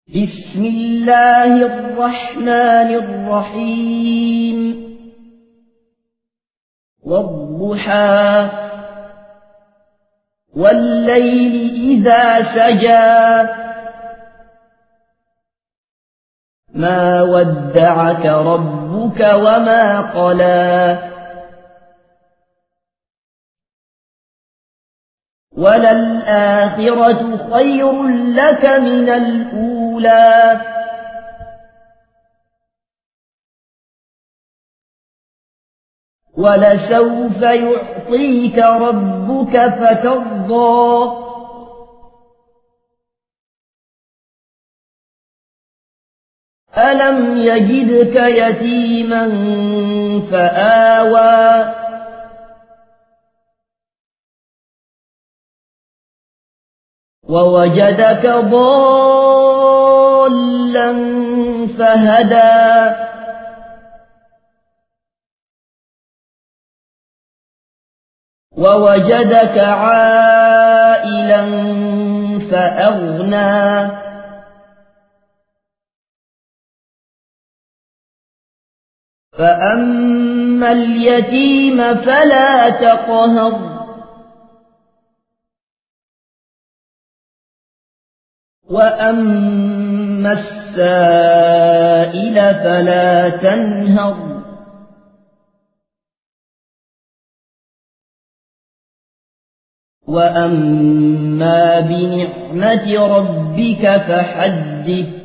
بسم الله الرحمن الرحيم والضحى والليل إذا سجى ما ودعك ربك وما قلى وللآخرة خير لك من الأولى ولسوف يعطيك ربك فترضى ألم يجدك يتيما فآوى ووجدك ضالا فهدى ووجدك عائلا فأغنى فأما اليتيم فلا تقهر وأما السائل فلا تنهر وأما بنعمة ربك فحدث